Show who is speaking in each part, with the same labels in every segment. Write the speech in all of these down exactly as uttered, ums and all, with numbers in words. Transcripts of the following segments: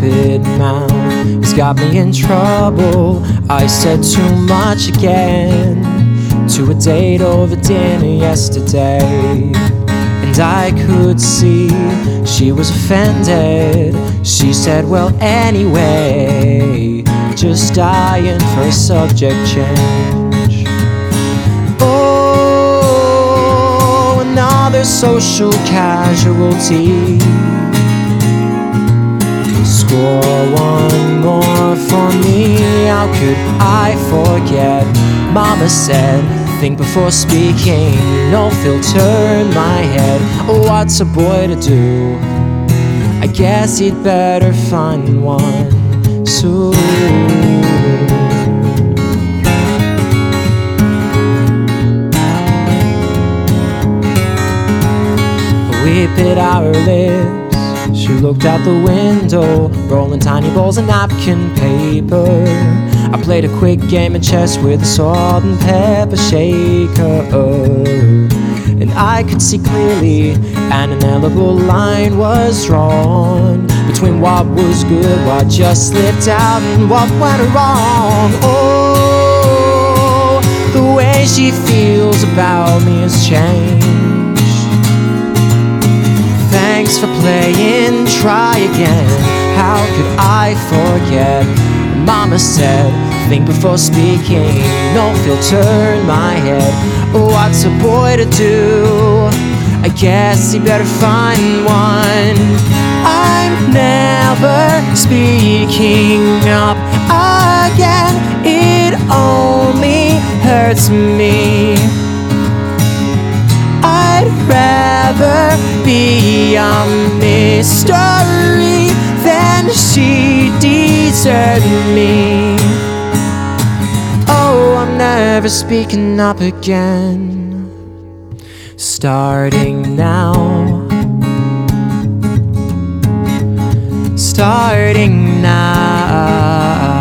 Speaker 1: stupid mouth has got me in trouble. I said too much again to a date over dinner yesterday, and I could see she was offended. She said, well, anyway, just dying for a subject change. Oh, another social casualty. Score one more for me. How could I forget? Mama said, think before speaking, no filter in my head. What's a boy to do? I guess he'd better find one soon. We bit our lips. She looked out the window, rolling tiny balls of napkin paper. I played a quick game of chess with a salt and pepper shaker, and I could see clearly an ineligible line was drawn between what was good, what just slipped out, and what went wrong. Oh, the way she feels about me has changed. Thanks for playing, try again. How could I forget? Mama said, think before speaking, no filter in my head. What's a boy to do? I guess he better find one. I'm never speaking up again. It only hurts me. I'd rather be a mystery than she desert me. Oh, I'm never speaking up again. Starting now. Starting now.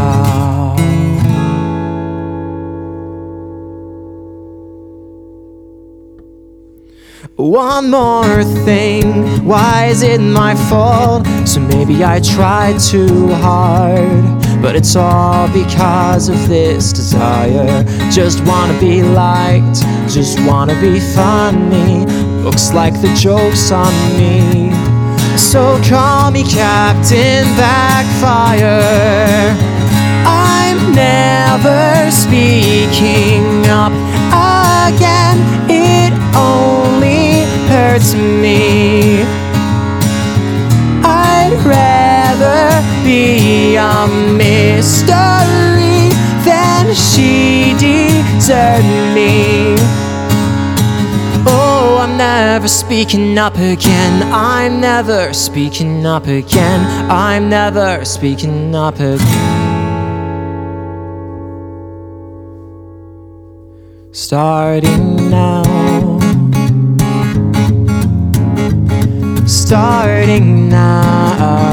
Speaker 1: One more thing, why is it my fault? So maybe I tried too hard, but it's all because of this desire. Just wanna be liked, just wanna be funny. Looks like the joke's on me, so call me Captain Backfire. I'm never speaking up again. It only hurts me. I'd rather be a mystery than she desert me. Oh, I'm never speaking up again. I'm never speaking up again. I'm never speaking up again. Starting now. Starting now.